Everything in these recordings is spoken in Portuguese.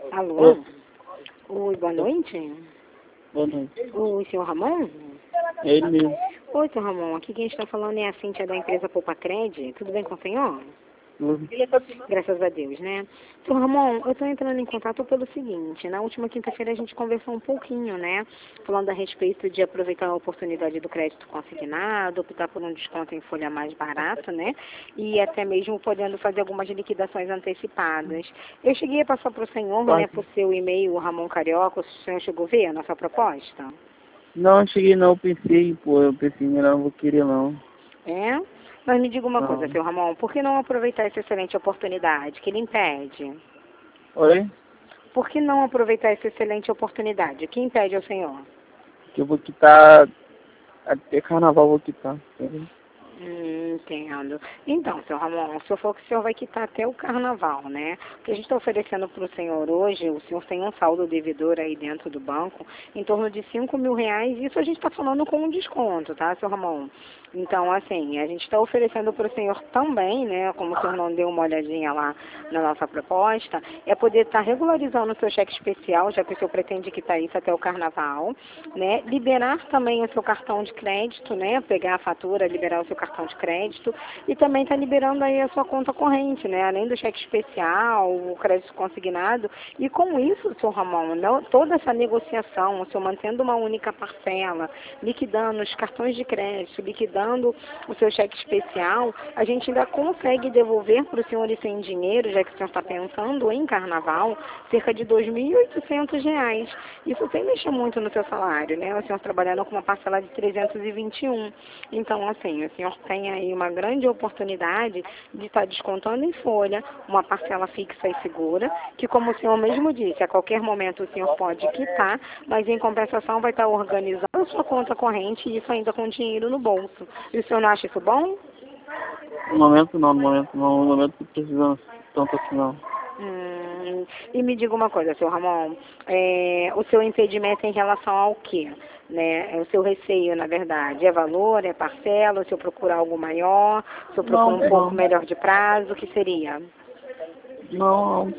Alô? Oi, boa noite. Boa noite. Oi, senhor Ramon? É ele mesmo. Oi, senhor Ramon. Aqui quem está falando é a Cíntia da empresa Poupa Cred. Tudo bem com o senhor? Tudo. Graças a Deus, né? Senhor Ramon, eu estou entrando em contato pelo seguinte. Na última quinta-feira a gente conversou um pouquinho, né? Falando a respeito de aproveitar a oportunidade do crédito consignado, optar por um desconto em folha mais barato, né? E até mesmo podendo fazer algumas liquidações antecipadas. Eu cheguei a passar para o senhor, né? Por seu e-mail, Ramon Carioca. O senhor chegou a ver a nossa proposta? Não, cheguei não, eu pensei, melhor não vou querer não. É? Mas me diga uma coisa, Não. seu Ramon, por que não aproveitar essa excelente oportunidade? Que ele impede? Oi? Por que não aproveitar essa excelente oportunidade? O que impede ao senhor? Que eu vou quitar, até carnaval eu vou quitar. Entendeu? Entendo. Então, seu Ramon, o senhor falou que o senhor vai quitar até o carnaval, né? O que a gente está oferecendo para o senhor hoje, o senhor tem um saldo devedor aí dentro do banco em torno de R$ 5.000. Isso a gente está falando com um desconto, tá, seu Ramon? Então, assim, a gente está oferecendo para o senhor também, né, como o senhor não deu uma olhadinha lá na nossa proposta, é poder estar regularizando o seu cheque especial, já que o senhor pretende quitar isso até o carnaval, né? Liberar também o seu cartão de crédito, né? Pegar a fatura, liberar o seu cartão de crédito e também está liberando aí a sua conta corrente, né? Além do cheque especial, o crédito consignado. E com isso, senhor Ramon, toda essa negociação, o senhor mantendo uma única parcela, liquidando os cartões de crédito, liquidando o seu cheque especial, a gente ainda consegue devolver para o senhor e sem dinheiro, já que o senhor está pensando em carnaval, cerca de R$ 2.800. Isso sem mexer muito no seu salário, né? O senhor trabalhando com uma parcela de 321. Então, assim, o senhor tem aí uma grande oportunidade de estar descontando em folha uma parcela fixa e segura, que como o senhor mesmo disse, a qualquer momento o senhor pode quitar, mas em compensação vai estar organizando a sua conta corrente e isso ainda com dinheiro no bolso. E o senhor não acha isso bom? No momento não, no momento que precisamos tanto assim não. E me diga uma coisa, seu Ramon, o seu impedimento em relação ao quê? Né? O seu receio, na verdade, é valor, é parcela, o senhor procura algo maior, o senhor procura um pouco melhor de prazo, o que seria? Não.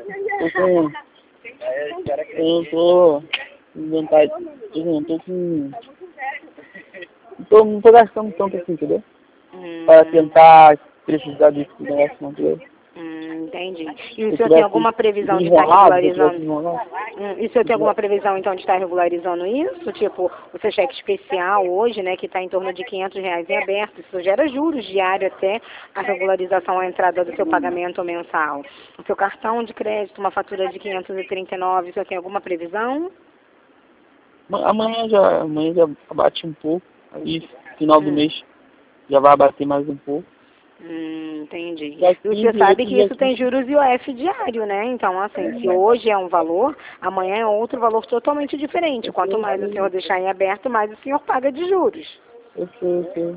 Eu tô com vontade, não tô com... Não tô gastando tanto assim, entendeu? Para tentar precisar desse negócio, não, entendeu? Entendi. E o senhor tem alguma previsão de estar regularizando? E o senhor tem alguma previsão, então, de estar regularizando isso? Tipo, o seu cheque especial hoje, né, que está em torno de R$ 500 em aberto, isso gera juros diários até a regularização, a entrada do seu pagamento mensal. O seu cartão de crédito, uma fatura de 539, o senhor tem alguma previsão? Amanhã já abate um pouco, aí final do mês já vai abater mais um pouco. Entendi. E o senhor sabe que isso tem juros e IOF diário, né? Então, assim, se hoje é um valor, amanhã é outro valor totalmente diferente. Quanto mais o senhor deixar em aberto, mais o senhor paga de juros. Eu sei.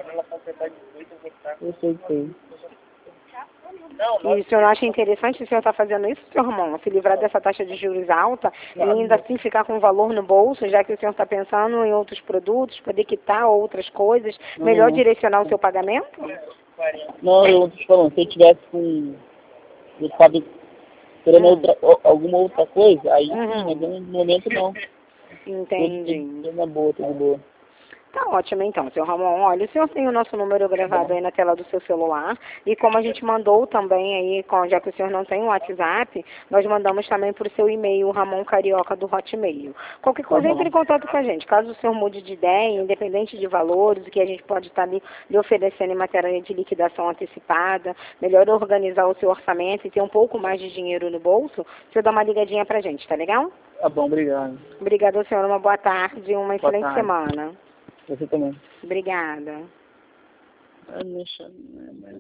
E o senhor não acha interessante o senhor estar fazendo isso, senhor Ramon? Se livrar dessa taxa de juros alta e ainda assim ficar com valor no bolso, já que o senhor está pensando em outros produtos, poder quitar outras coisas, melhor direcionar o seu pagamento? Não, eu tô te falando, se eu tivesse com... Eu sabe, querendo alguma outra coisa, aí sim, mas no momento não. Entendi. Tudo boa. Tá ótimo, então, seu Ramon. Olha, o senhor tem o nosso número gravado aí na tela do seu celular. E como a gente mandou também aí, já que o senhor não tem o WhatsApp, nós mandamos também para o seu e-mail, Ramon Carioca do Hotmail. Qualquer coisa, entre em contato com a gente. Caso o senhor mude de ideia, independente de valores, o que a gente pode estar lhe oferecendo em matéria de liquidação antecipada, melhor organizar o seu orçamento e ter um pouco mais de dinheiro no bolso, o senhor dá uma ligadinha pra gente, tá legal? Tá bom, obrigado. Obrigada, senhor. Uma boa tarde e uma excelente semana. Você também. Obrigada.